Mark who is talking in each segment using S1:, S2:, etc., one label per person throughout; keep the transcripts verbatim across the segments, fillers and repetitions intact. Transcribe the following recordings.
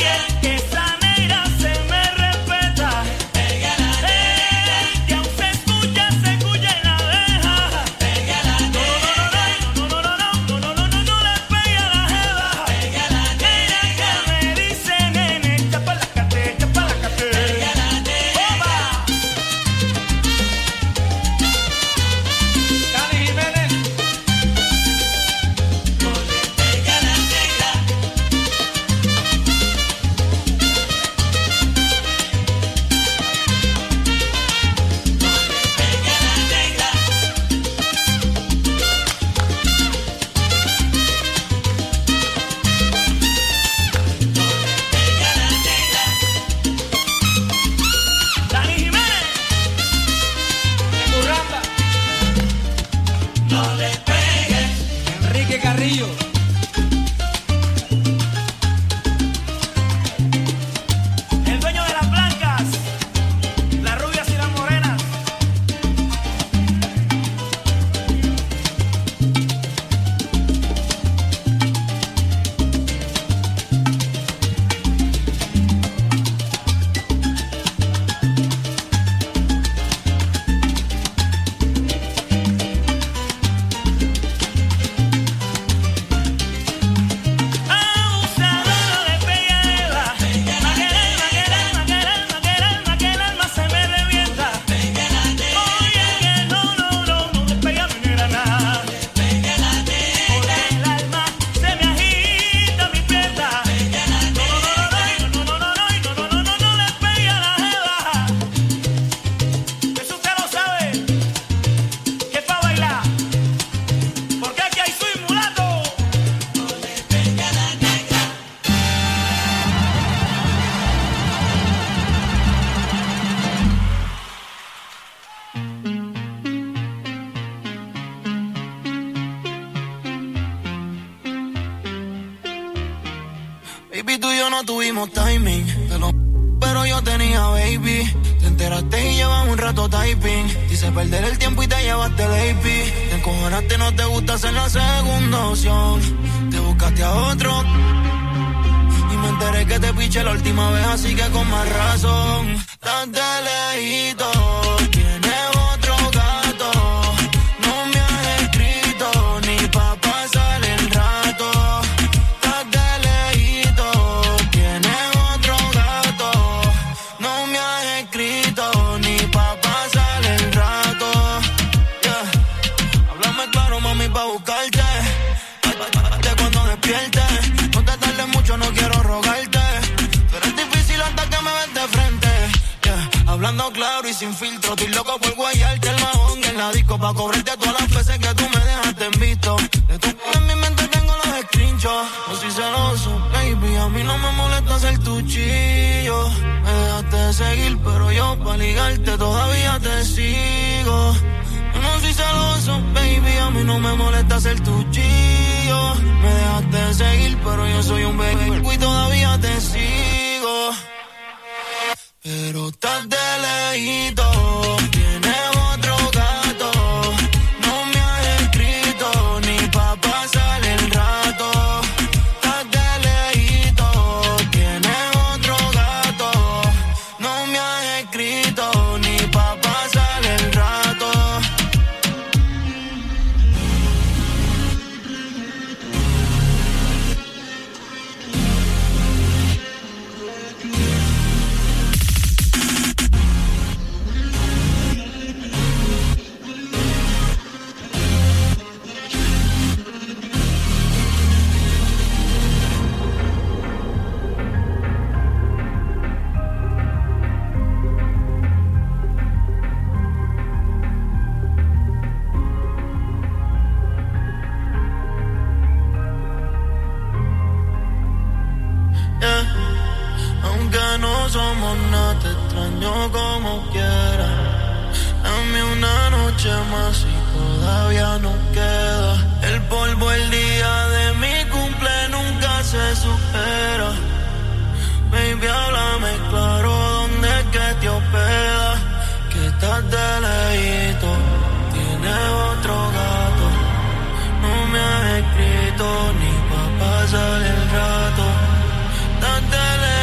S1: Baby, tú y yo no tuvimos timing, pero, pero yo tenía baby. Te enteraste y llevas un rato typing. Quise perder el tiempo y te llevaste baby. Te encojonaste, no te gusta ser la segunda opción. Te buscaste a otro y me enteré que te piché la última vez, así que con más razón. Estás de lejito, tienes otro gato. No me has escrito ni pa' pasar el rato. Estás de lejito, tienes otro gato. No me has escrito ni pa' pasar el rato. Yeah. Háblame claro, mami, pa' buscarte. De cuando despiertes, no te tardes mucho, no quiero rogarte. Pero es difícil hasta que me ves de frente. Yeah. Hablando claro y sin filtro, estoy loco por guayarte el mahón en la disco, pa' cobrarte todas las veces que tú me dejaste en visto. De tu en mi mente tengo los screenshots. No soy celoso, baby, a mí no me molesta ser tu chillo. Me dejaste de seguir, pero yo pa' ligarte todavía te sigo. Yo no soy celoso, baby, a mí no me molesta ser tu chillo. Me dejaste de seguir, pero yo soy un baby y todavía te sigo. Pero estás de lejito, tienes otro gato. No me has escrito ni pa' pasar el rato. Estás de lejito, tienes otro gato. No me has escrito ni pa' pasar el rato. No somos nada, te extraño como quiera. Dame una noche más y todavía no queda. El polvo el día de mi cumple nunca se supera. Baby, háblame claro, ¿dónde es que te hospeda? Que estás de lejito, tienes otro gato. No me has escrito ni pa' pasar el rato. Estás de lejito,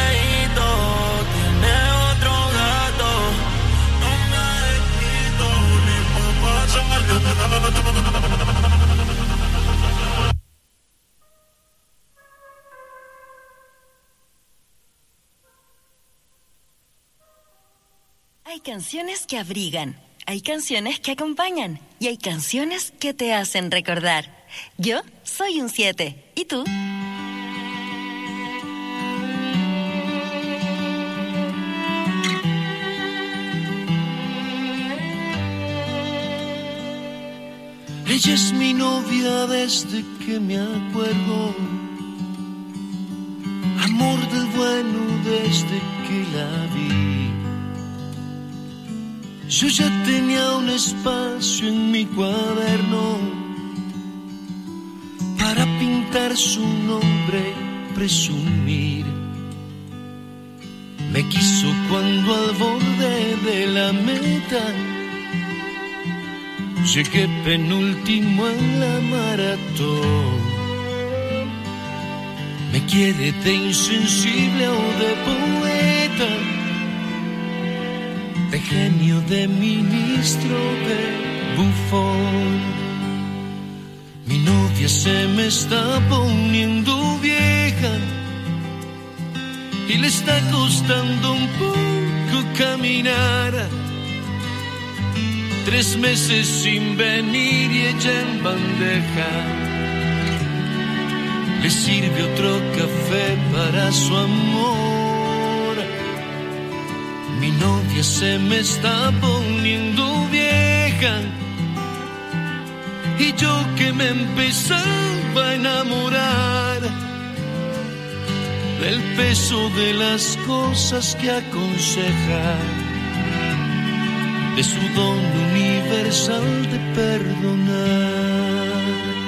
S2: Hay canciones que abrigan, hay canciones que acompañan y hay canciones que te hacen recordar. Yo soy un siete. ¿Y tú?
S3: Ella es mi novia desde que me acuerdo, amor del bueno desde que la vi. Yo ya tenía un espacio en mi cuaderno para pintar su nombre y presumir. Me quiso cuando al borde de la meta llegué penúltimo en la maratón. Me quiere de insensible o de poeta, de genio, de ministro, de bufón. Mi novia se me está poniendo vieja y le está costando un poco caminar. Tres meses sin venir y ella en bandeja. Le sirve otro café para su amor. Mi novia se me está poniendo vieja y yo que me empezaba a enamorar del peso de las cosas que aconseja, de su don universal de perdonar.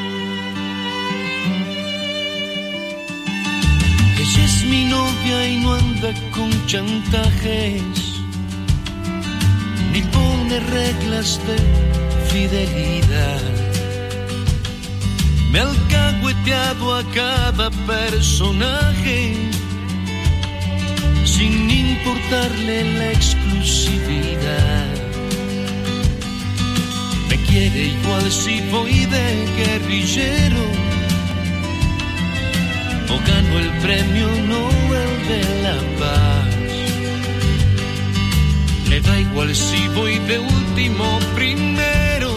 S3: Ella es mi novia y no anda con chantajes, ni pone reglas de fidelidad. Me ha alcahueteado a cada personaje sin importarle la exclusividad. Me quiere igual si voy de guerrillero o gano el premio Nobel de la Paz. Le da igual si voy de último o primero,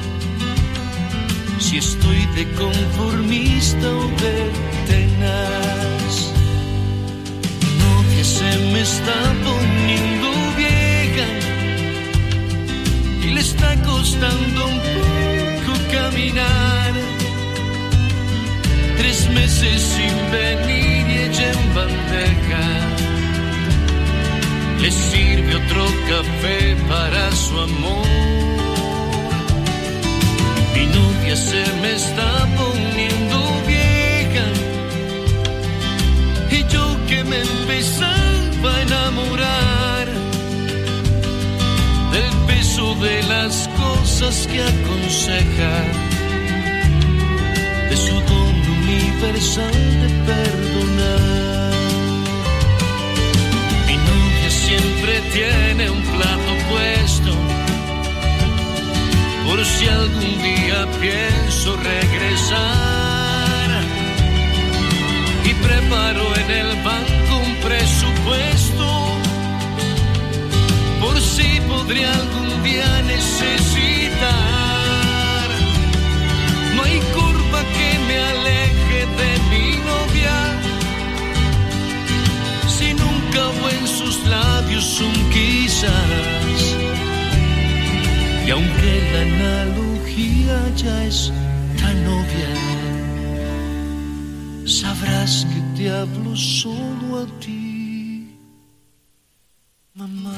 S3: si estoy de conformista o de tenaz. Mi novia se me está poniendo vieja y le está costando un poco caminar. Tres meses sin venir y ella en bandeja. Le sirve otro café para su amor. Mi novia se me está poniendo vieja y yo que me empezaba a enamorar del peso de las cosas que aconseja, de su don universal de perdonar. Mi novia siempre tiene un plato puesto por si algún día pienso regresar, y preparo en el banco un presupuesto por si podría algún día necesitar. No hay curva que me aleje de mi novia, si nunca hubo en sus labios un quizás. Y aunque la analogía ya es tan obvia, sabrás que te hablo solo a ti, mamá.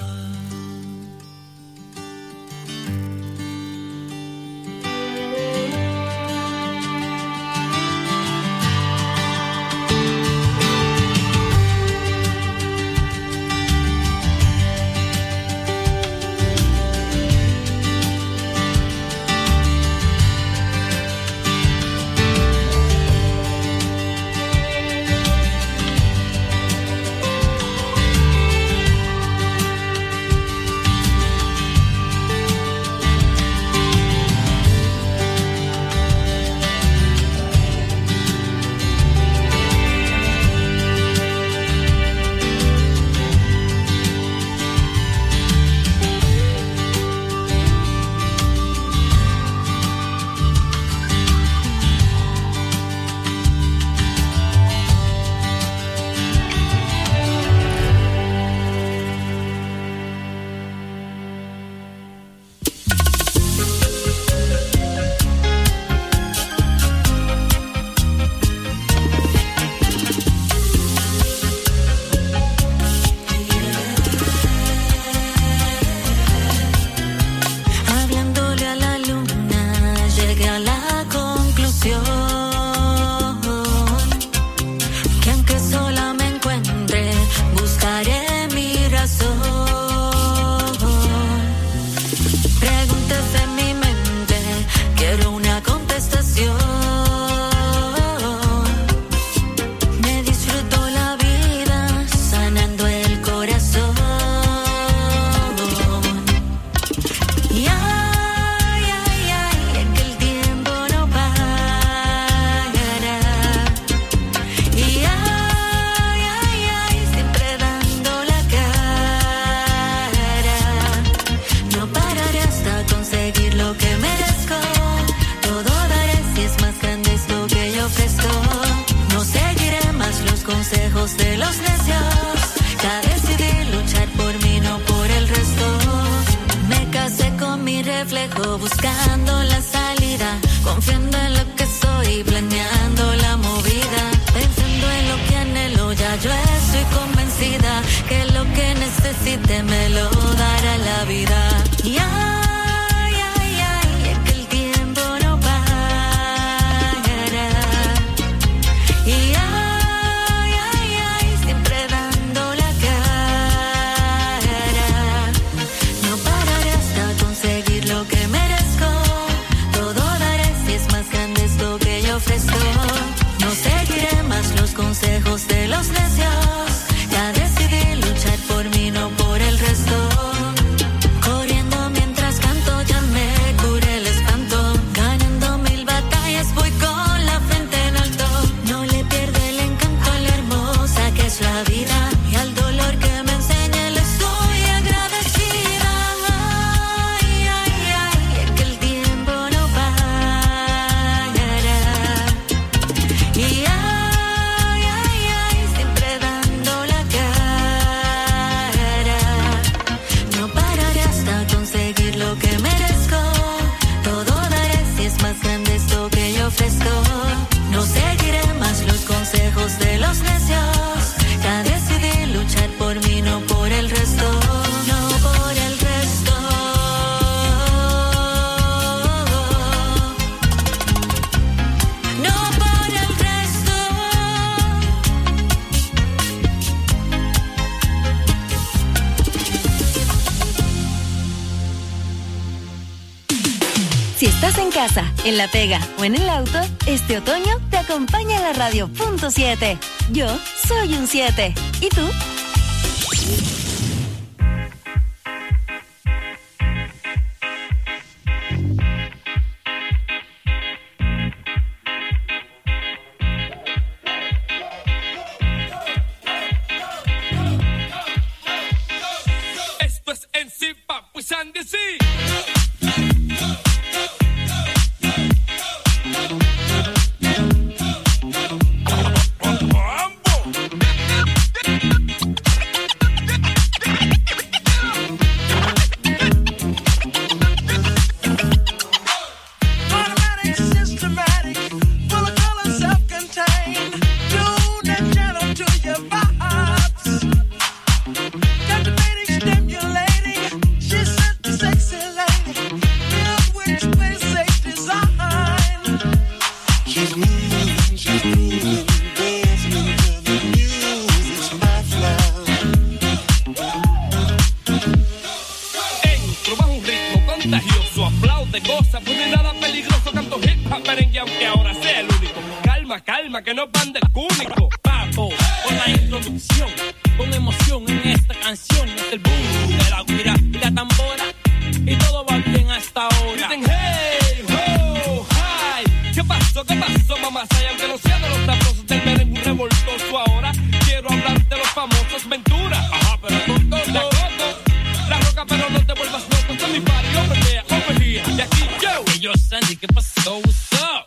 S4: buscando la salida, confiando en lo que soy, planeando la movida, pensando en lo que anhelo, ya yo estoy convencida que lo que necesite me lo dará la vida. Y ay, ay, ay, es que el tiempo no parará. Y ay, ay, ay, siempre dando la cara. No pararé hasta conseguir lo que merezco. Todo daré si es más grande esto que yo ofrezco. No seguiré más los consejos de los necios. Ya decidí luchar por mí, no por el resto. Corriendo mientras canto, ya me curé el espanto. Ganando mil batallas, voy con la frente en alto. No le pierde el encanto a la hermosa que es la vida. Y al dolor que me enseña le estoy agradecida. Ay, ay, ay, es que el tiempo no parará. Y ay, ay, ay, siempre dando la cara. No pararé hasta conseguir lo que merezco. Todo daré si es más grande esto que yo ofrezco. No seguiré más los consejos de los necios. Ya decidí luchar por mí, no por el resto. No por el resto. No por el resto.
S2: Si estás en casa, en la pega o en el auto, este otoño te acompaña la radio punto siete. Yo soy un siete. ¿Y tú?
S3: Esto es N C Papu Sandy C.
S1: Automatic, systematic, full of color, self-contained. Tuned and gentle to your vibes. Captivating, stimulating. She's such a sexy lady. Filled with space design. She's moving, she's grooving, dancing to the music's my flow.
S3: Entro bajo un ritmo contagioso, aplaude, goza, pues no hay nada peligroso. Canto hip hop, merengue, aunque ahora sea el único. Calma, calma, que no van del cúnico.
S5: Papo, con la introducción, con emoción en esta canción, es el boom de la guira y la tambora, y todo va bien hasta ahora.
S3: Dicen hey, ho, hi. ¿Qué pasó, qué pasó, mamá? Say, aunque no sea de los sabrosos del merengue revoltoso, ahora quiero hablar de los famosos Ventura. Ajá, pero con todo, la coco, la roca, pero no te vuelvas loco. Esto es mi party, over there, over here, y aquí yo.
S5: Hey, yo, Sandy, ¿qué pasó? What's up?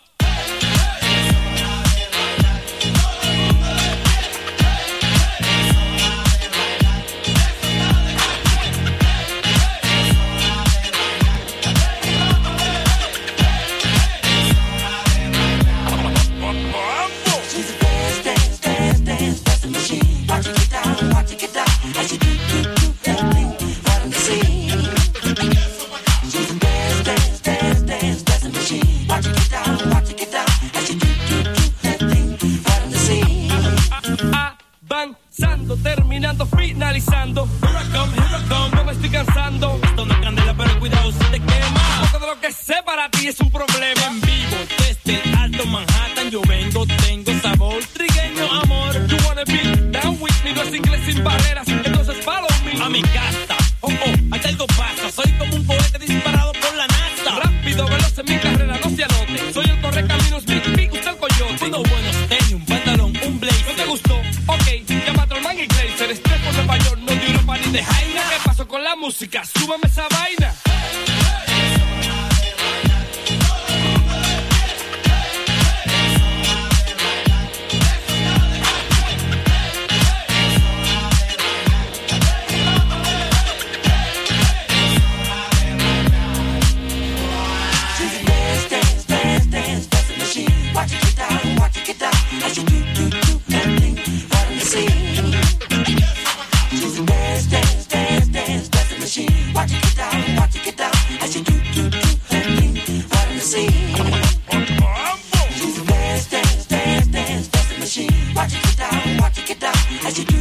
S1: She's a dance, dance, dance, dance, dancing machine. Watch it get down, watch it get down. As you do, do, do that thing, right on the scene. She's a dance, dance, dance, dance, dancing machine. Watch it get down, watch it get down. As you do, do, do that thing, right on the scene.
S3: Avanzando, terminando, finalizando. Here I come, here I come, no me estoy cansando.
S5: Esto no es candela, pero cuidado si te quema.
S3: Porque de lo que sé para ti es un problema.
S5: En vivo, desde el Alto Manhattan, yo vengo, tengo sabor trigueño, amor.
S3: You wanna be down with me, no es inglés sin barreras, entonces follow me.
S5: A mi casa, oh, oh, aquí algo pasa. Soy como un cohete disparado por la NASA.
S3: Rápido, veloz en mi carrera, no se anote. Soy el correcaminos, Big Big, usted el coyote.
S5: Unos buenos tenis, un pantalón, un blazer.
S3: ¿No te gustó? Ok, llama a Man y Glazer. Estrés por Nueva York, no de Europa ni de Jaina. ¿Qué pasó con la música? Súbame esa vaina.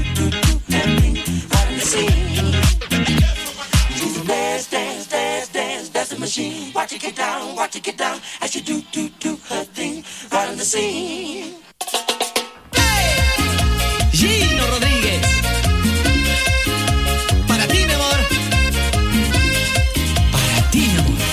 S1: do, do her thing right in the scene. She's a dance, dance, dance, dance, dancing machine. Watch it get down, watch it get down, as she do, do, do her thing right in the scene.
S6: Gino Rodríguez, para ti, mi amor, para ti, mi amor.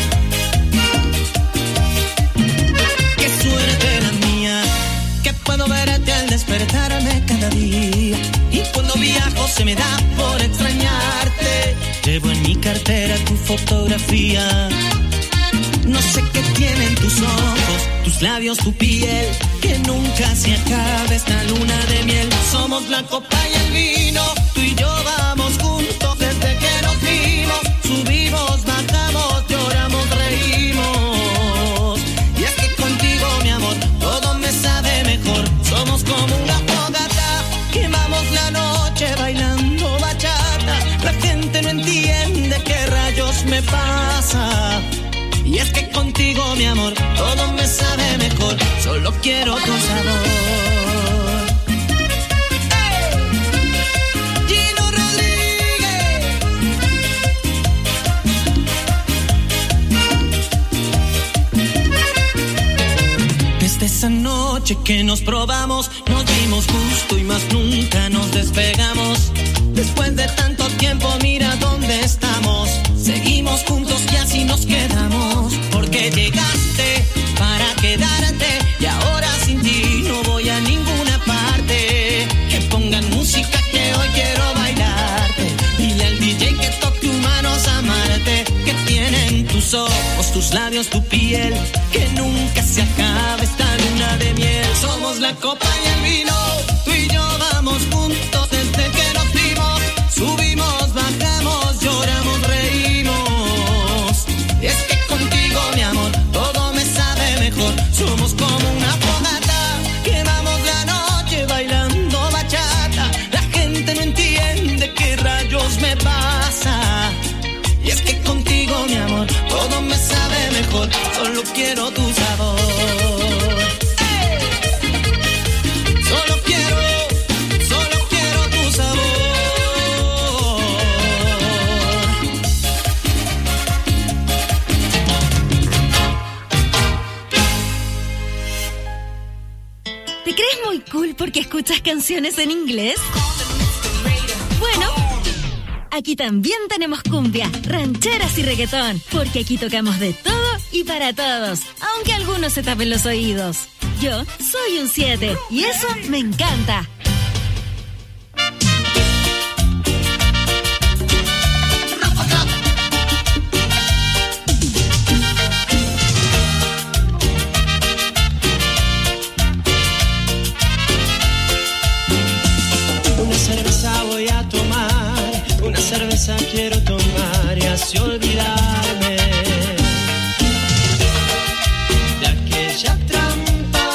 S6: Qué suerte la mía, que puedo verte al despertarme cada día. Y cuando viajo se me da por extrañarte. Llevo en mi cartera tu fotografía. No sé qué tienen tus ojos, tus labios, tu piel, que nunca se acabe esta luna de miel. Somos la copa y el vino, tú y yo vamos juntos desde que nos vimos. Subimos, bajamos, lloramos, reímos. Y es que contigo, mi amor, todo me sabe mejor. Somos como una fogata, quemamos la noche bailando bachata. La gente no entiende qué rayos me pasa. Y es que contigo, mi amor, todo me sabe mejor. Solo quiero tu sabor. ¡Hey! Gino Rodríguez. Desde esa noche que nos probamos, nos dimos gusto y más nunca nos despegamos. Después de tanto tiempo, mira dónde estamos. Seguimos juntos y así nos quedamos. Porque llegaste para quedarte y ahora sin ti no voy a ninguna parte. Que pongan música que hoy quiero bailarte. Dile al D J que toque humanos amarte. Que tienen tus ojos, tus labios, tu piel, que nunca se acabe esta luna de miel. Somos la copa y el vino, tú y yo vamos juntos desde que nos vimos. Subimos, bajamos, lloramos, reímos. Y es que contigo, mi amor, todo me sabe mejor. Somos como una fogata, quemamos la noche bailando bachata. La gente no entiende qué rayos me pasa. Y es que contigo, mi amor, todo me sabe mejor. Solo quiero tu sabor. ¡Hey! Solo quiero, solo quiero tu sabor.
S2: ¿Te crees muy cool porque escuchas canciones en inglés? Bueno, aquí también tenemos cumbia, rancheras y reggaetón, porque aquí tocamos de todo y para todos, aunque algunos se tapen los oídos. Yo soy un siete y eso me encanta.
S6: Una cerveza voy a tomar, una cerveza quiero tomar y así olvidarme de aquella trampa,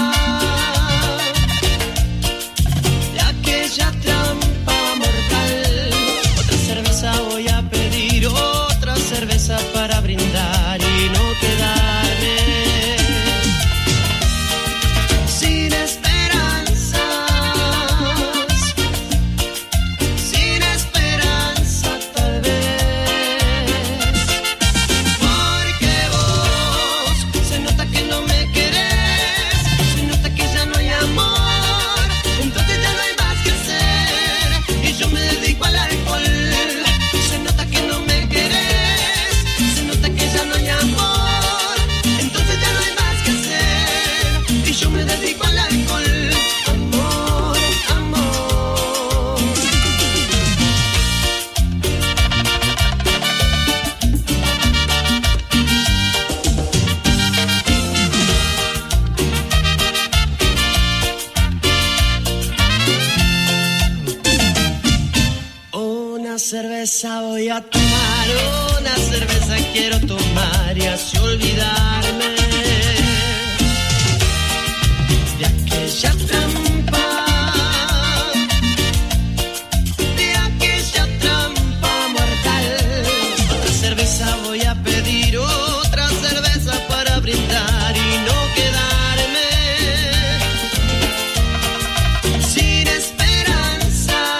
S6: de aquella trampa mortal. Otra cerveza voy a pedir, otra cerveza para brindar y no quedarme sin esperanzas, sin esperanza tal vez, porque vos se nota que no me querés, se nota que ya no hay amor, entonces ya no hay más que hacer y yo me dedico al alcohol. Se nota que no me querés, se nota que ya no hay amor, entonces ya no hay más que hacer y yo me dedico al alcohol. Amor, amor. Una cerveza voy a tomar, una cerveza quiero tomar y así olvidarme de aquella trampa, de aquella trampa mortal. Otra cerveza voy a pedir, otra cerveza para brindar y no quedarme sin esperanza,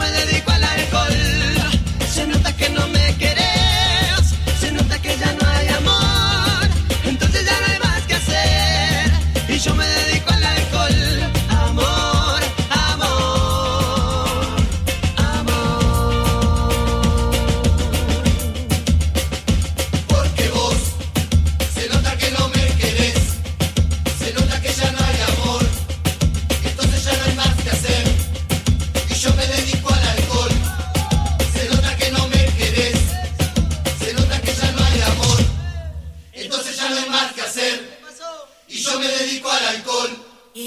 S6: me dedico al alcohol. Se nota que no me querés, se nota que ya no hay amor, entonces ya no hay más que hacer y yo me dedico al alcohol. Amor, amor, amor.
S7: Porque vos se nota que no me querés, se nota que ya no hay amor, entonces ya no hay más que hacer y yo me dedico al alcohol. Se nota que no me querés, se nota que ya no hay amor, entonces ya no hay más que hacer y yo me dedico al alcohol.
S8: Mi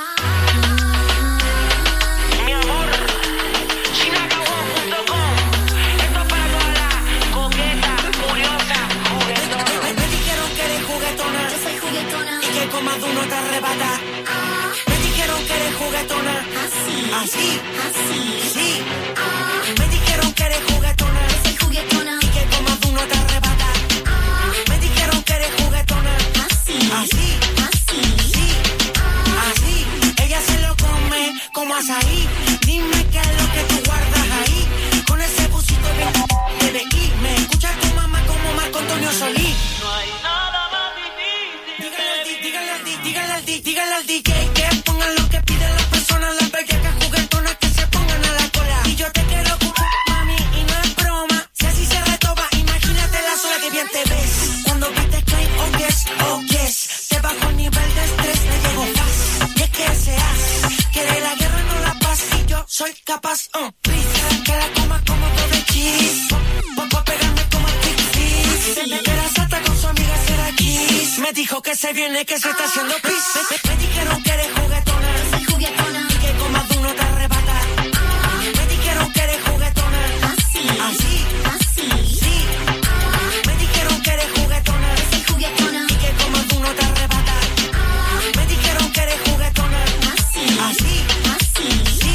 S8: amor, Chinacabón punto com. Esto es para toda la coqueta, curiosa, juguetona.
S9: Me, me dijeron que eres juguetona.
S8: Yo soy juguetona.
S9: Y que comas de uno te arrebata.
S8: Ah,
S9: Me dijeron que eres juguetona.
S8: así,
S9: Así,
S8: así.
S9: sí.
S8: Ah,
S9: Me dijeron que eres juguetona.
S8: yo soy juguetona.
S9: Y que comas de uno te arrebata.
S8: Ah,
S9: Me dijeron que eres juguetona.
S8: así,
S9: Así,
S8: así.
S9: sí. Así. Ella se lo come como azaí. Dime qué es lo que tú guardas ahí. Con ese busito bien T V I. Me escucha tu mamá como Marco Antonio Solís.
S5: No hay nada más difícil.
S9: Dígale al D J, dígale al D J, dígale al D J, dígale al D J que pongan lo que piden las personas, las bellacas juguetonas que se pongan a la cola. Y yo te quiero ocupar, mami, y no es broma. Si así se retoba, imagínate la sola que bien te ves. Cuando viste que oh yes, oh yes, te bajo el nivel de estrés, me llego fast. Y es que seas, quiere la guerra, no la paz, y yo soy capaz, uh, please, que la coma como doble cheese. Voy a pegarme como a Big Fish. Que la sata con su amiga será Kiss. Me dijo que se viene, que se está haciendo pis. Me, me- me dijeron que eres juguetona.
S8: Soy juguetona.
S9: Y que comas de uno te arrebata.
S8: Ah,
S9: Me dijeron que eres juguetona.
S8: así,
S9: Así,
S8: así.
S9: sí.
S8: Ah,
S9: Me dijeron que eres juguetona.
S8: soy juguetona.
S9: Y que comas de uno te arrebata.
S8: Ah,
S9: Me dijeron que eres juguetona.
S8: así,
S9: Así,
S8: así.
S9: sí.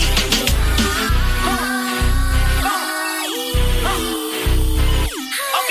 S5: Ok.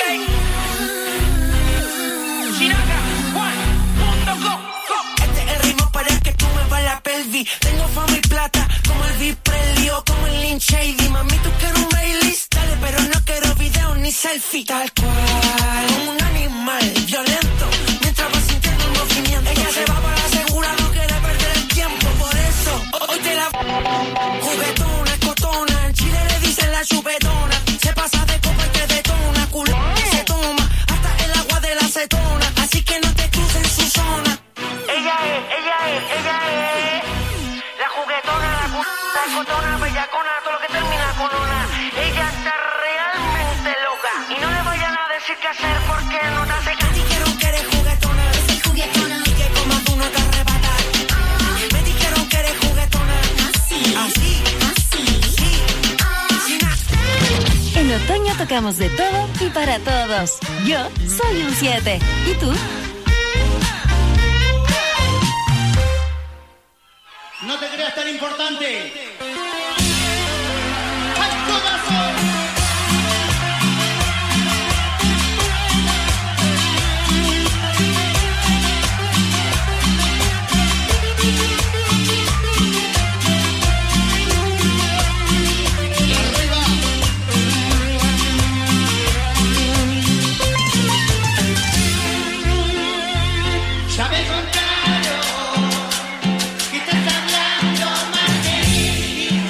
S5: Chinaca punto com.
S9: Este es el ritmo para que tú muevas la pelvis. Tengo fama y plata como el Elvis Presley o como el Lynn Shady. Mami, tú quieres un Baileys, dale, pero no quiero video ni selfie. Tal cual, como un animal violento, mientras va sintiendo el movimiento. Ella se va para la segura, no quiere perder el tiempo. Por eso, hoy te la juguetona, cotona. En Chile le dicen la chupetona. Se pasa de copa y te detona, culo se toma hasta el agua de la acetona. Así que no te cruces en su zona.
S8: Ella es, ella es, ella es la juguetona, la, cu- la cotona, bellacona, todo lo que termina con ona. Ella está realmente loca y no le vayan a decir qué hacer porque no te hace
S9: Me
S8: caso.
S9: dijeron que eres juguetona.
S8: Soy juguetona.
S9: Y que comas de uno te arrebata.
S8: Ah,
S9: Me dijeron que eres juguetona.
S8: así,
S9: Así,
S8: así.
S9: sí.
S8: Ah,
S9: Sin a-
S2: En otoño tocamos de todo y para todos. Yo soy un siete. ¿Y tú?
S10: No te creas tan importante. ¡Al corazón! Ya me contaron que estás hablando más de mí.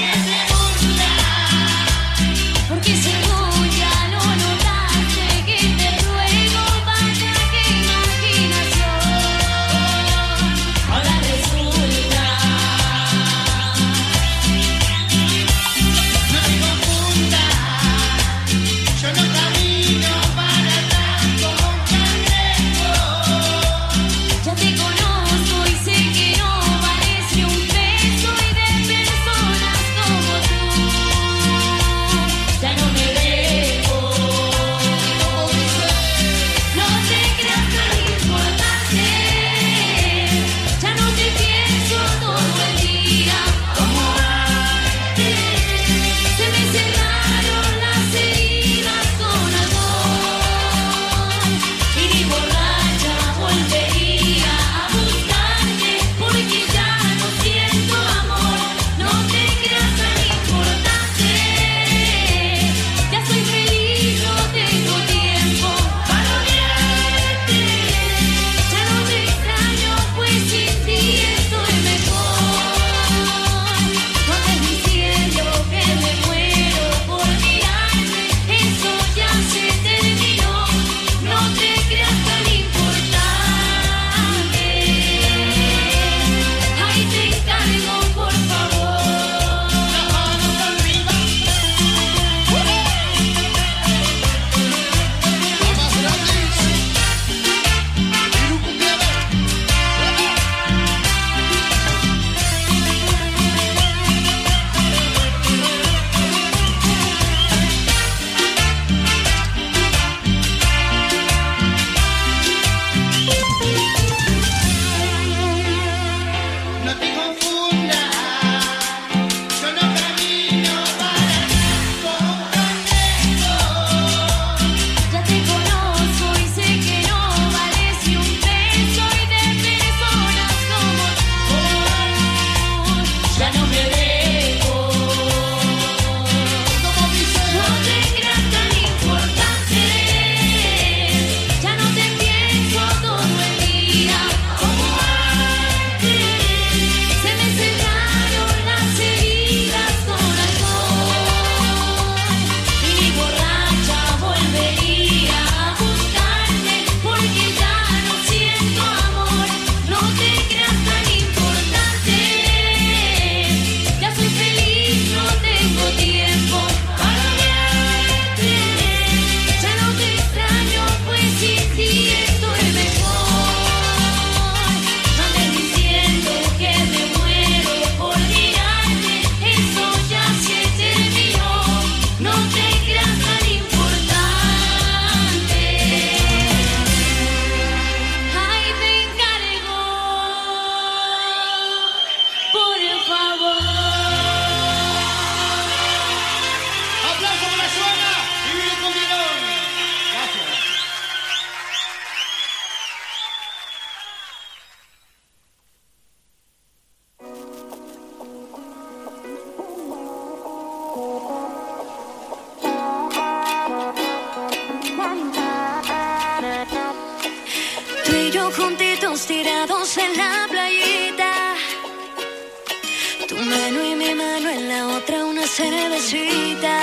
S4: cervecita.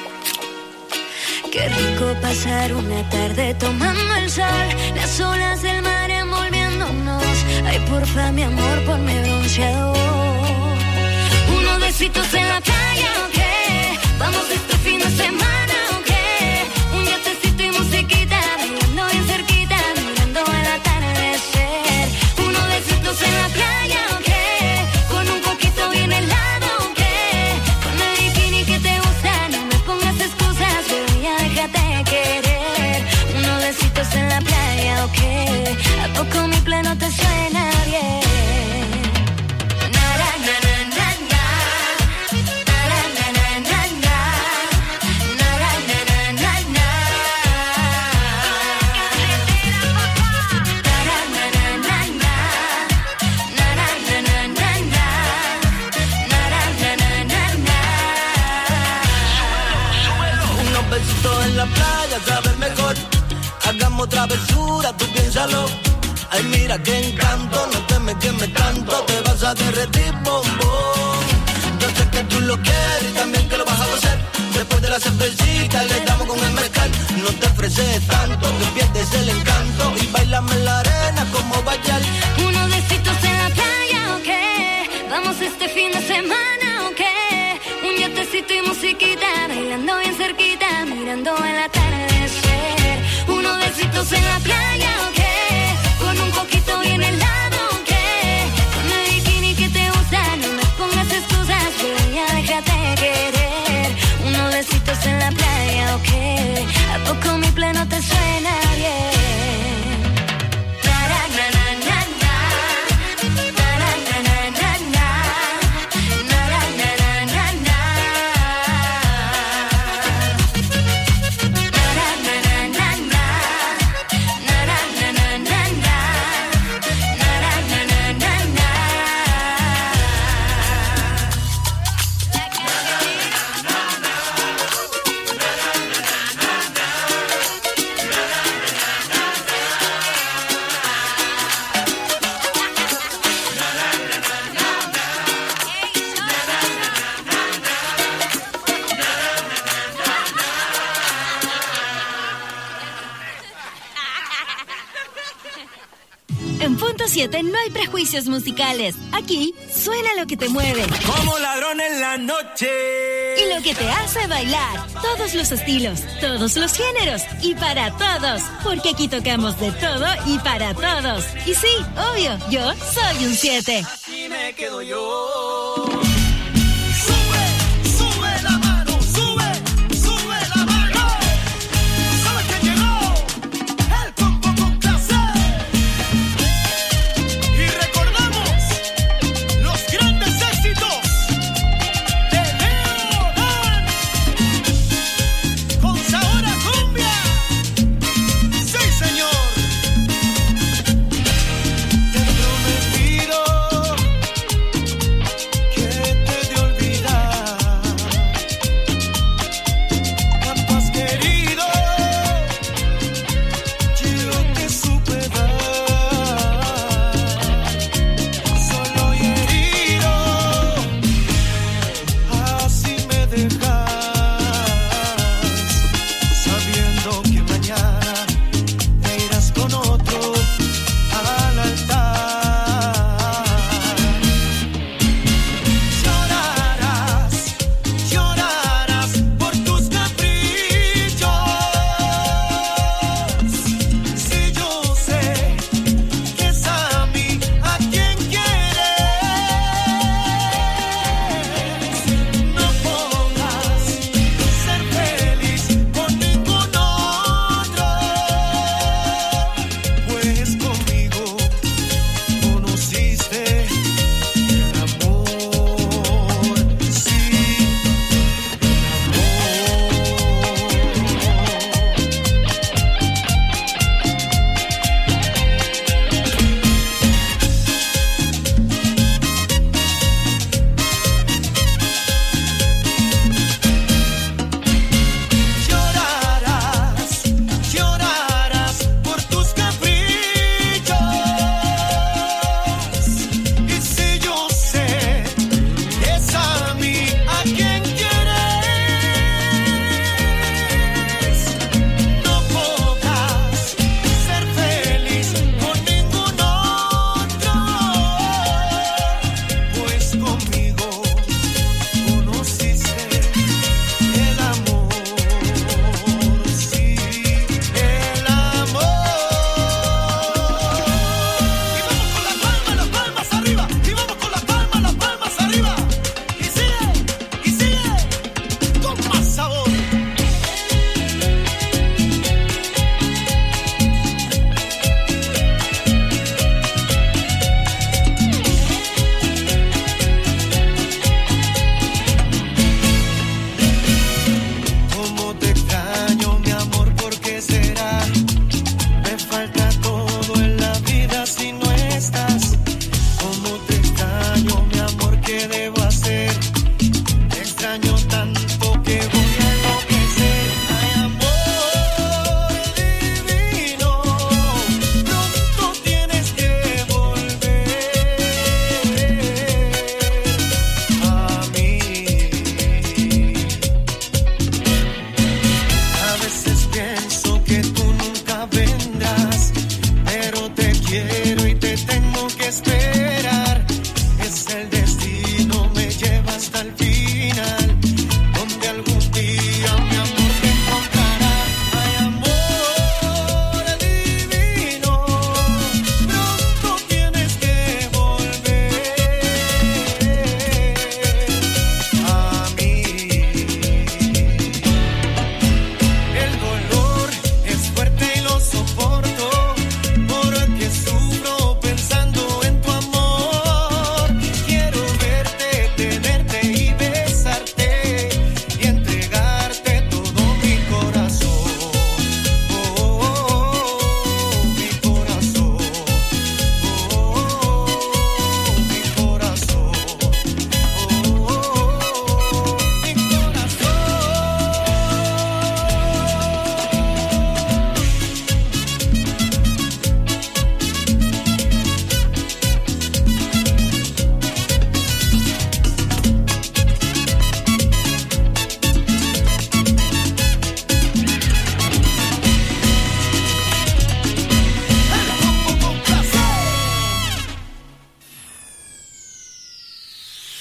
S4: Qué rico pasar una tarde tomando el sol, las olas del mar envolviéndonos. Ay, porfa, mi amor, ponme bronceador. Unos besitos en la playa, ¿o qué? Vamos este fin de semana, ¿o qué? Un yatecito y musiquita, bailando bien cerquita, mirando el atardecer. Unos besitos en la playa, ¿o qué? Con un coquito bien helado, ¿o qué? Con el bikini que te gusta, no me pongas excusas, pero ya déjate querer. Unos besitos en la playa, ¿o qué? ¿A poco mi plano te suena bien?
S1: En la playa sabe mejor, hagamos travesura, tú piénsalo. Ay, mira qué encanto, no te me quemes tanto, te vas a derretir, bombón. Yo sé que tú lo quieres y también que lo vas a gozar. Después de la cervecita le damos con el mezcal. No te ofreces tanto, que pierdes el encanto y bailame en la arena como bailar.
S4: Unos besitos en la playa, ¿o qué? Vamos este fin de semana, ¿o qué? Un yatecito y musiquita, bailando bien cerquita, mirando el atardecer. Unos besitos en la playa, ¿o qué? Con un poquito bien helado, ¿o qué? Con el bikini que te gusta, no me pongas excusas, pero ya déjate querer. Unos besitos en la playa, ¿o qué? ¿A poco mi plano te suena bien?
S2: siete no hay prejuicios musicales. Aquí suena lo que te mueve.
S1: Como ladrón en la noche.
S2: Y lo que te hace bailar. Todos los estilos, todos los géneros y para todos. Porque aquí tocamos de todo y para todos. Y sí, obvio, yo soy un siete.
S1: Así me quedo yo.
S7: Que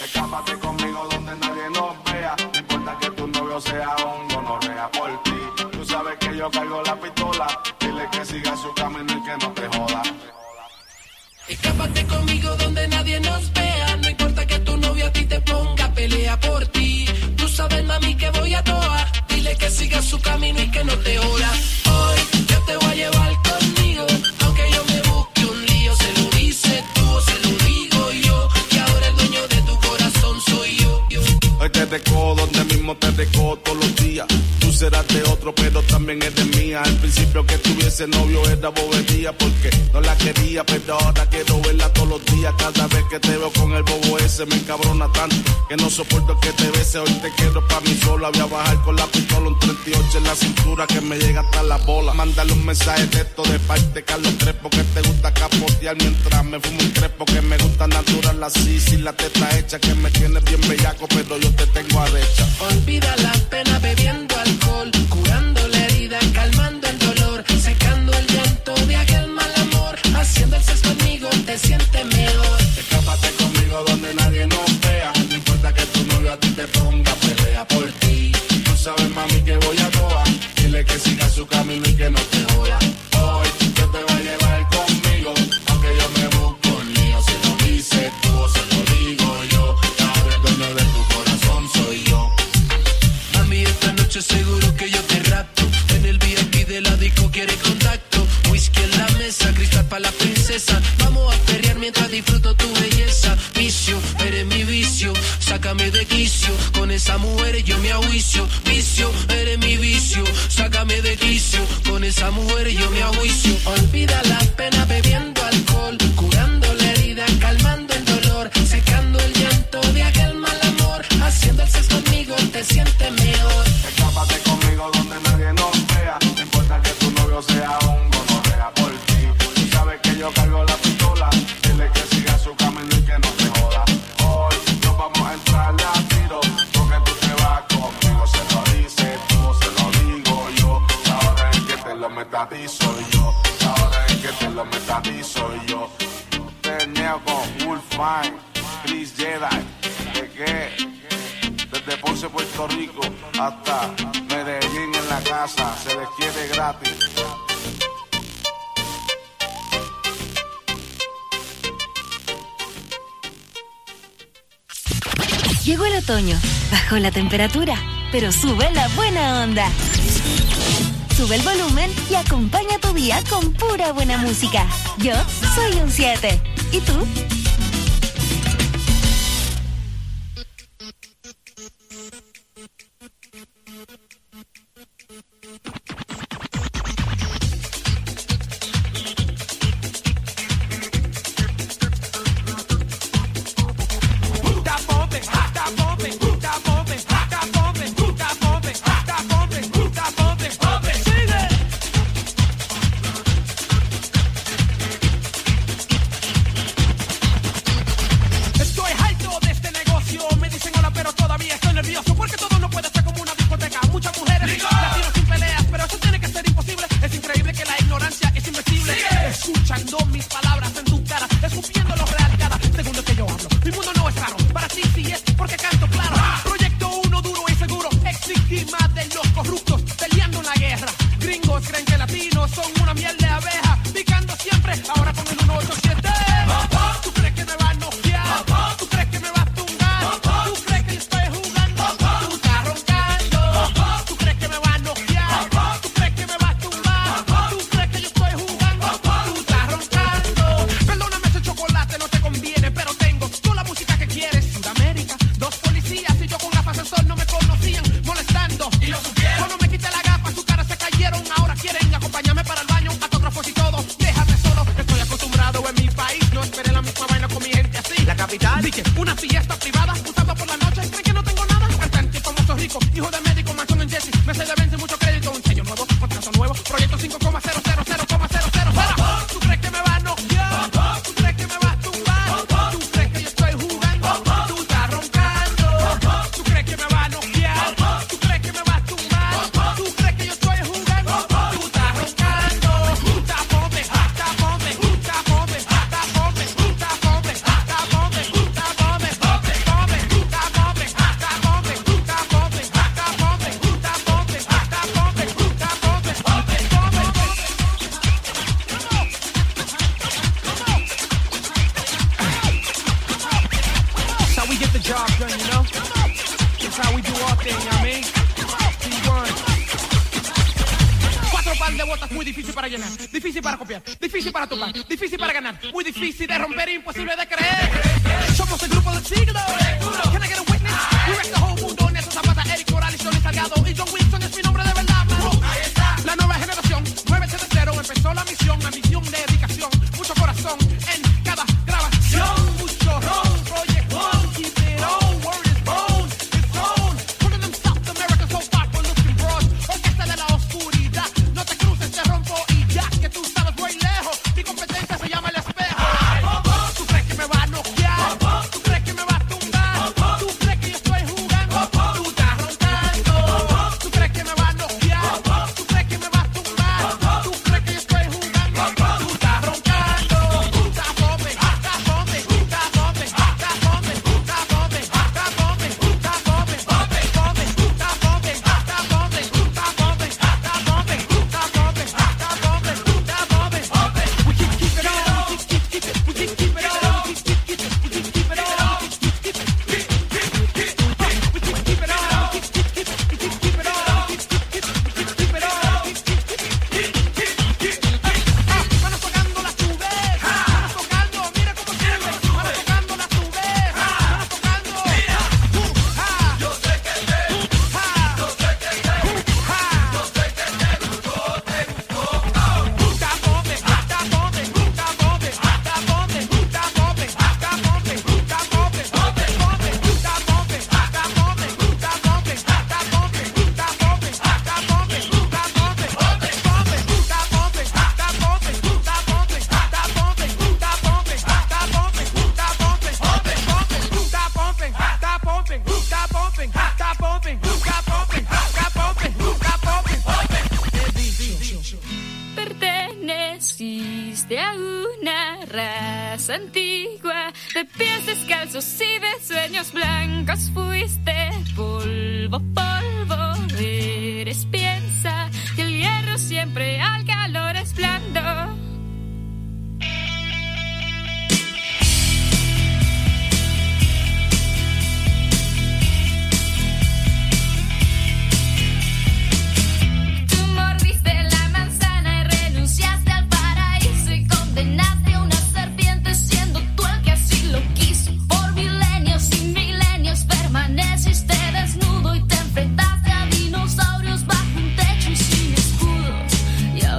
S11: Escápate conmigo donde nadie nos vea. No importa que tu novio sea un gonorrea por ti. Tú sabes que yo cargo la pistola. Dile que siga su camino y que no te joda.
S9: Escápate conmigo donde nadie nos vea. No importa que tu novio a ti te ponga, pelea por ti. Tú sabes, mami, que voy a toa. Dile que siga su camino y que no te joda. Hoy yo te voy a llevar conmigo, aunque yo me busque un lío. Se lo dices tú o se lo digo yo, que ahora el dueño de tu corazón soy yo, yo.
S11: Hoy te dejo donde mismo te dejo todos los días. Tú serás de otro, pero también eres mía. Al principio que tuviese novio era bobería, porque no la quería, pero ahora quiero verla todos los días. Cada vez que te veo con el bobo ese me encabrona tanto que no soporto que te bese. Hoy te quiero pa' mí sola. Voy a bajar con la pistola, un treinta y ocho en la cintura que me llega hasta la bola. Mándale un mensaje de esto de parte Carlos Crespo, que te gusta capotear mientras me fumo un crepo. Que me gusta natural así, sin la teta hecha, que me tienes bien bellaco, pero yo te tengo arrecha.
S9: Olvida la pena bebiendo alcohol, curando la herida, calmando el dolor, secando el llanto de aquel mal amor. Haciendo el sexo conmigo te sientes mejor.
S11: Escápate conmigo donde nadie nos vea. No importa que tu novio a ti te ponga, pelea por ti. Tú sabes, mami, que voy a toa. Dile que siga su camino y que no te joda. Hoy yo te voy a llevar conmigo, aunque yo me busco un lío. Se lo dices tú o se lo digo yo, que ahora el dueño de tu corazón soy yo.
S9: Mami, esta noche seguro que yo te rapto. En el V I P de la disco quiere contacto. Whisky en la mesa, cristal pa' la princesa. Vamos a perrear mientras disfruto tu belleza. Vicio, eres mi vicio, sácame de quicio. Con esa mujer yo me ajuicio. Vicio, eres mi vicio, sácame de quicio. Con esa mujer yo me ajuicio. Olvida la pena bebiendo alcohol, curando la herida, calmando el dolor, secando el llanto de aquel mal amor. Haciendo el sexo conmigo te sientes mejor.
S11: Escápate conmigo donde nadie nos vea. No importa que tu novio sea un gonorrea por ti. Tú sabes que yo cargo la pistola. Dile que siga su camino y que no te joda. Hoy nos vamos a entrarle a tiro, porque tú te vas conmigo. Se lo dices tú o se lo digo yo. Ahora es que te lo metadizo yo. Ahora es que te lo metadizo yo. Teneo con Wolfine, Chris Jedi. ¿De qué? Desde Ponce, Puerto Rico, hasta Medellín en la casa, se les quiere gratis.
S2: Llegó el otoño, bajó la temperatura, pero sube la buena onda. Sube el volumen y acompaña tu día con pura buena música. Yo soy un siete. ¿Y tú?
S3: get the job done, you know? That's how we do our thing, you know what I mean? T one. Cuatro par de botas muy difícil para llenar, difícil para copiar, difícil para tocar, difícil para ganar, muy difícil de romper, imposible de creer. Somos el grupo del siglo. Can I get a witness? We wreck the whole mundo en esos zapatos. Eric Morales, Johnny Salgado y John Wilson es mi nombre de verdad, mano. La nueva generación, muévete de cero, empezó la misión, la misión de dedicación, mucho corazón en cada grabación, mucho ron, Project One, keep it on, word is bone, it's on, one of them South American so far for looking broad, orquesta de la oscuridad, no te cruces, te rompo y ya, que tú sabes muy lejos, mi competencia se llama el espejo. ¿Tú crees que me va a noquear? ¿Tú crees que me va a tumbar? ¿Tú crees que yo estoy jugando? Tú estás roncando. ¿Tú crees que me va a noquear? ¿Tú crees que me va a tumbar? ¿Tú crees que yo estoy jugando? Tú estás roncando. Tú estás bombe, estás bombe, estás bombe, estás bombe, estás bombe, estás bombe, estás bombe, bombe, bombe, estás bombe, estás bombe, estás bombe, estás bombe, estás bombe, estás bombe, estás bombe, estás bombe, bombe. We keep keep it on, we keep keep it, we keep keep it on, we keep keep it, we keep keep it on, we keep keep it, we keep keep it, we keep keep it on, we keep keep it, we keep keep it on, we keep keep it, we keep keep it on, we keep keep it, manos tocando las tubes, manos tocando, mira cómo sube, manos tocando las tubes, manos tocando, mira, yo sé que te, yo sé que te, yo sé que te gustó, te gustó, gusta bombe, gusta bombe, gusta bombe, gusta bombe, gusta bombe, gusta bombe, gusta bombe, bombe, bombe, gusta bombe, gusta bombe, gusta bombe, gusta bombe, gusta bombe, gusta bombe, gusta bombe, bombe, bombe, gusta bombe, gusta bombe, gusta bombe, gusta bombe, gusta bombe, gusta bombe, gusta bombe, bombe, bombe, gusta bombe, gusta bombe, gusta bombe, gusta bombe, gusta bombe, gusta bombe, gusta bombe, bombe.
S12: Perteneciste a una raza antigua de pies descalzos y de sueños blancos. Fuiste polvo, polvo, eres piensa que el hierro siempre al calor es blando. Tú mordiste la manzana y renunciaste al paraíso y condenaste a una serpiente siendo tú el que así lo quiso. Por milenios y milenios permaneciste desnudo y te enfrentaste a dinosaurios bajo un techo y sin escudo. Y ahora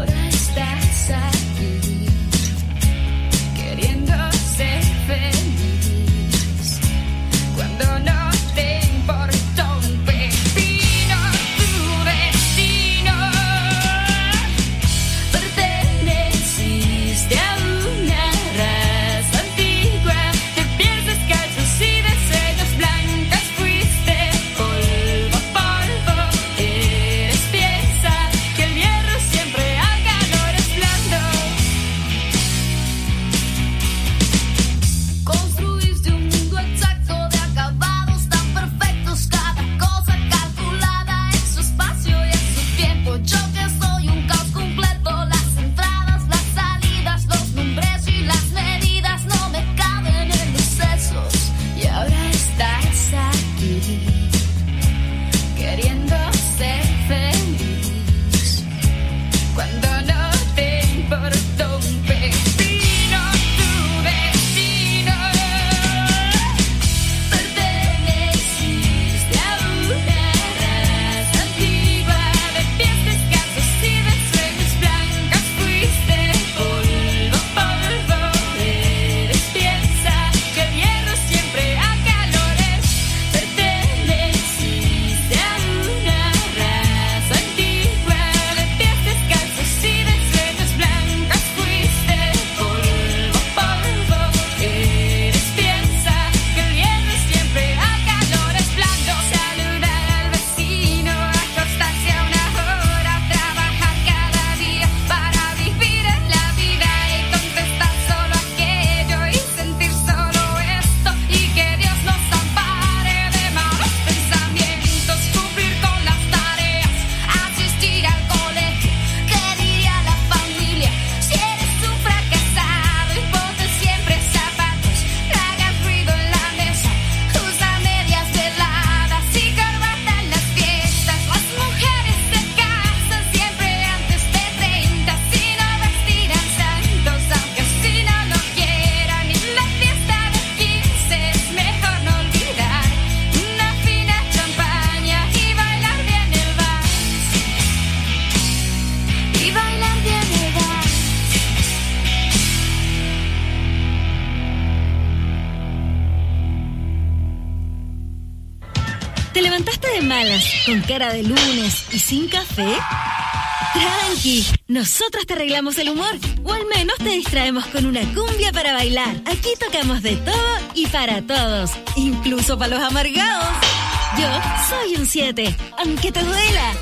S2: ¿Te levantaste de malas, con cara de lunes y sin café? Tranqui, nosotros te arreglamos el humor, o al menos te distraemos con una cumbia para bailar. Aquí tocamos de todo y para todos, incluso para los amargados. Yo soy un siete, aunque te duela.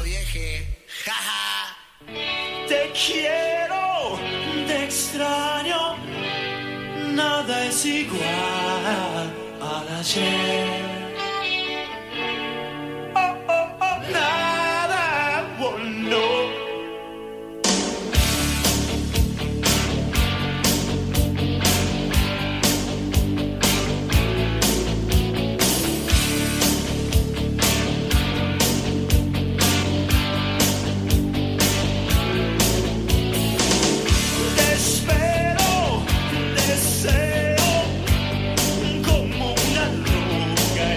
S13: Te quiero, te extraño, nada es igual al ayer. Oh, oh, oh, nada, oh, no.
S14: Deseo como una roca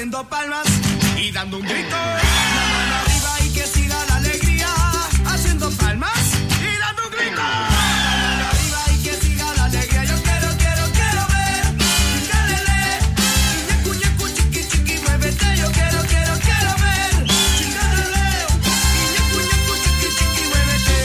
S14: haciendo palmas y dando un grito. La mano arriba y que siga la alegría, haciendo palmas y dando un grito. La mano arriba y que siga la alegría. Yo quiero, quiero, quiero ver. Chingálele, ñecu, ñecu, chiqui, chiqui, muévete. Yo quiero, quiero, quiero ver. Chingálele, ñecu, ñecu, chiqui, chiqui, muévete.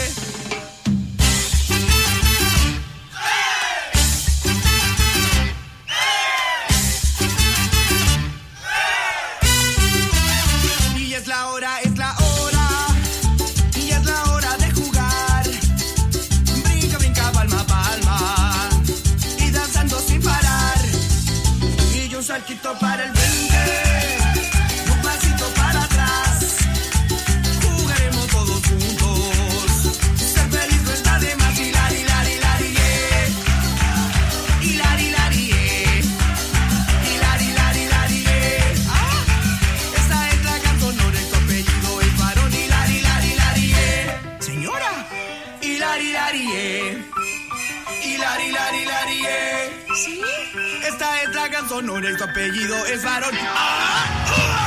S14: Y es la hora, es la hora, y es la hora de jugar. Brinca, brinca, palma a palma, y danzando sin parar. Y un saltito para el veinte, un pasito para atrás. Jugaremos todos juntos, ser feliz no está de más. Hilari, hilari, hilari, yeah. Hilari, hilari, yeah. Hilari, hilari, hilari, yeah. Ah. Esa es la canción, no de tu apellido es varón. Hilari, hilari, hilari, yeah. Señora, hilari, hilari, yeah. Hilari, hilari, hilari, yeah. Sí. Esta es la canción, no de tu apellido es varón. Ah. Ah.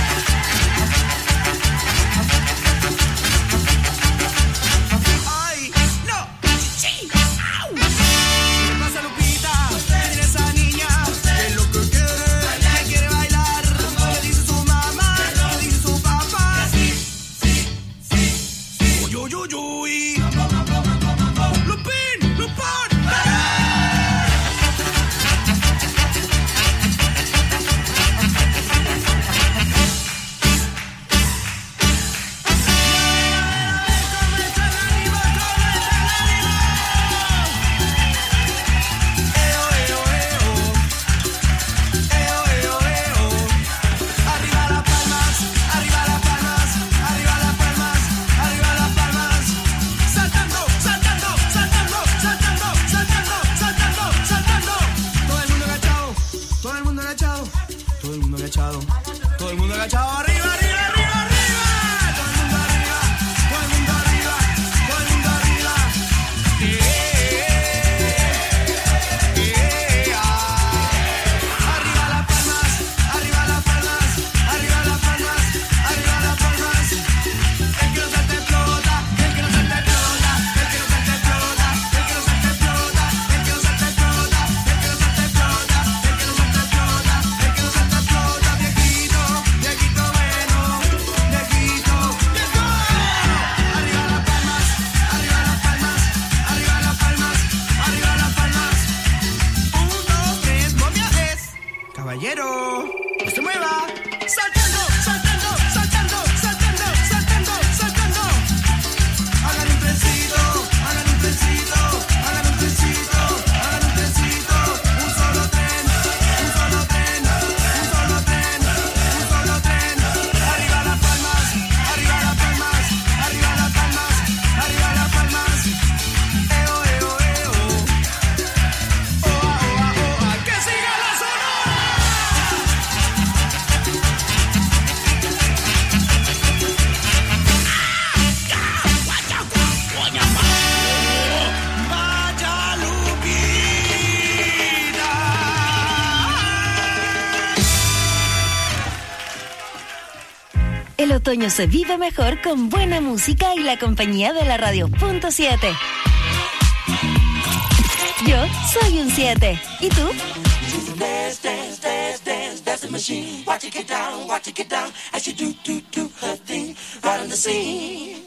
S14: Ay, no, sí. Au. ¿Qué pasa, Lupita? Mira esa niña, ¿qué es lo que quiere? ¿Qué quiere bailar? ¿Qué dice su mamá? ¿Qué dice su papá? Sí, sí, sí, sí. Uy, uy, uy, uy. Lupin, Lupin. Todo el mundo agachado, arriba, arriba, arriba, arriba. Todo el mundo arriba, todo el mundo arriba, todo el mundo arriba. Eh, eh, ah. Arriba las palmas, arriba las palmas, arriba las palmas, arriba las palmas. El que no se te explota, el que no se te explota, el que no se te explota, el que no se te explota, el que no se te explota, el que no se te explota, el que no se te explota, el que no se te explota. Viejito, viejito bueno, viejito, viejo. Arriba las palmas, arriba las palmas, arriba las palmas, arriba las palmas. Un, dos, tres, momia es. Caballero, no se mueva. Saltando, saltando, saltando, saltando, saltando, saltando. Hagan un trencito, hagan un trencito, hagan un trencito, hagan un trencito. Un solo tren, un solo tren, un solo tren, un solo tren. Arriba las palmas, arriba las palmas, arriba las palmas, arriba las palmas. Eo, eo, eo. Oa, oa, oa. Que siga la sonora. Vaya Lupita.
S2: El otoño se vive mejor con buena música y la compañía de la radio punto siete. Yo soy un siete. ¿Y tú?
S9: Dance, dance, dance, dance, dance the machine. Watch it get down, watch it get down. As she do, do, do her thing, right on the scene.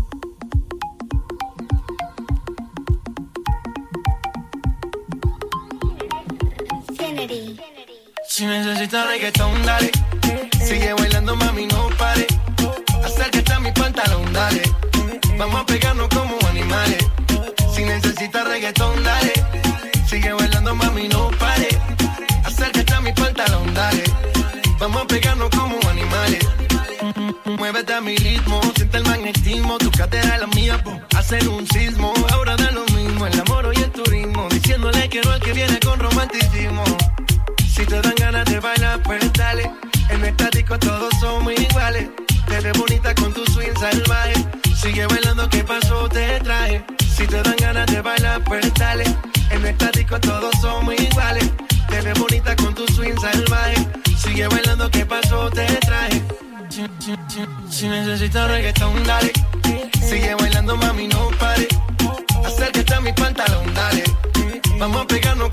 S15: Infinity.
S1: Si necesitas reggaetón, dale. Sigue bailando, mami, no pare. Acércate a mi pantalón, dale. Vamos a pegarnos como animales. Si necesitas reggaetón, dale. Sigue bailando, mami, no pare. Acércate a mi pantalón, dale. Vamos a pegarnos como animales. Muévete a mi ritmo, siente el magnetismo. Tu cadera es la mía, po, hacen un sismo. Ahora da lo mismo, el amor y el turismo. Diciéndole que no al que viene con romanticismo. Si te dan ganas de bailar, pues dale. En esta disco todos somos iguales. Te ves bonita con tu swing salvaje. Sigue bailando, ¿qué pasó? Te traje. Si te dan ganas de bailar, pues dale. En esta disco todos somos iguales. Te ves bonita con tu swing salvaje. Sigue
S16: Sigue bailando, ¿qué pasó? Te traje. Si, si, si, si necesitas reggaetón, dale. Sigue bailando, mami, no pare. Acércate a mi pantalón, dale. Vamos a pegarnos